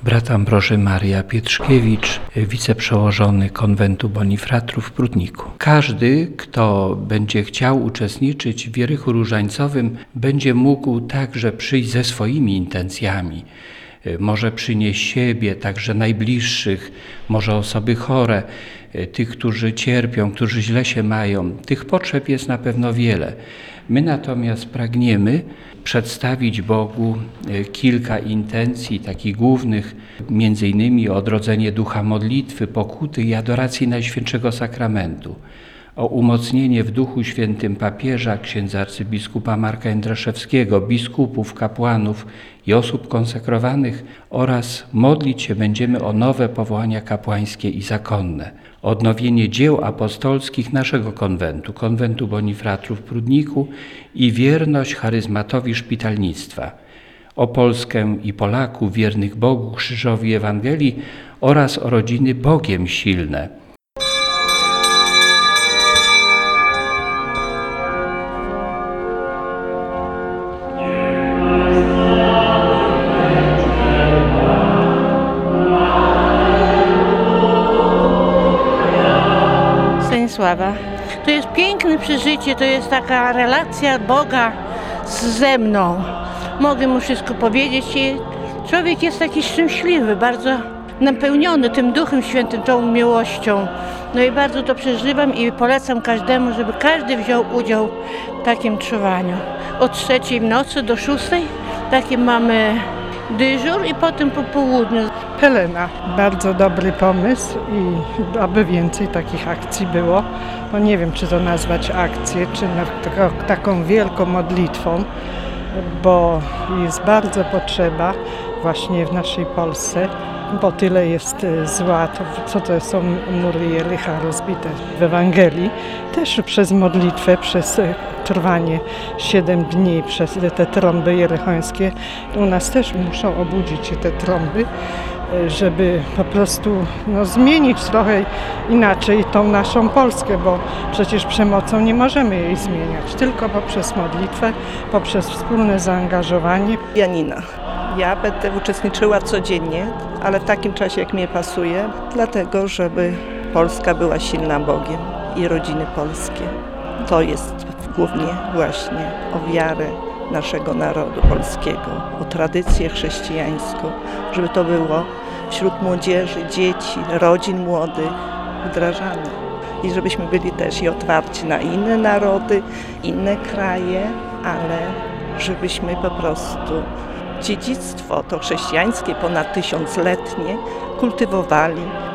Brat Ambroży Maria Pietrzkiewicz, wiceprzełożony konwentu Bonifratrów w Prudniku. Każdy, kto będzie chciał uczestniczyć w wierychu różańcowym, będzie mógł także przyjść ze swoimi intencjami. Może przynieść siebie, także najbliższych, może osoby chore, tych, którzy cierpią, którzy źle się mają. Tych potrzeb jest na pewno wiele. My natomiast pragniemy przedstawić Bogu kilka intencji, takich głównych, między innymi o odrodzenie ducha modlitwy, pokuty i adoracji Najświętszego Sakramentu, o umocnienie w Duchu Świętym papieża, księdza arcybiskupa Marka Jędraszewskiego, biskupów, kapłanów i osób konsekrowanych oraz modlić się będziemy o nowe powołania kapłańskie i zakonne, odnowienie dzieł apostolskich naszego konwentu, konwentu Bonifratrów w Prudniku i wierność charyzmatowi szpitalnictwa, o Polskę i Polaków wiernych Bogu, krzyżowi i Ewangelii oraz o rodziny Bogiem silne. Stanisława. To jest piękne przeżycie, to jest taka relacja Boga ze mną. Mogę mu wszystko powiedzieć i człowiek jest taki szczęśliwy, bardzo napełniony tym Duchem Świętym, tą miłością. No i bardzo to przeżywam i polecam każdemu, żeby każdy wziął udział w takim czuwaniu. Od 3 w nocy do 6 taki mamy dyżur i potem po południu. Helena, bardzo dobry pomysł i aby więcej takich akcji było. No nie wiem, czy to nazwać akcję, czy taką wielką modlitwą, bo jest bardzo potrzeba właśnie w naszej Polsce, bo tyle jest zła, to są mury Jericha rozbite w Ewangelii. Też przez modlitwę, przez trwanie 7 dni, przez te trąby jerychońskie. U nas też muszą obudzić się te trąby, żeby po prostu zmienić trochę inaczej tą naszą Polskę, bo przecież przemocą nie możemy jej zmieniać, tylko poprzez modlitwę, poprzez wspólne zaangażowanie. Janina. Ja będę uczestniczyła codziennie, ale w takim czasie, jak mnie pasuje, dlatego, żeby Polska była silna Bogiem i rodziny polskie. To jest głównie właśnie o wiarę naszego narodu polskiego, o tradycję chrześcijańską, żeby to było wśród młodzieży, dzieci, rodzin młodych wdrażane. I żebyśmy byli też i otwarci na inne narody, inne kraje, ale żebyśmy po prostu dziedzictwo to chrześcijańskie, ponad 1000-letnie kultywowali.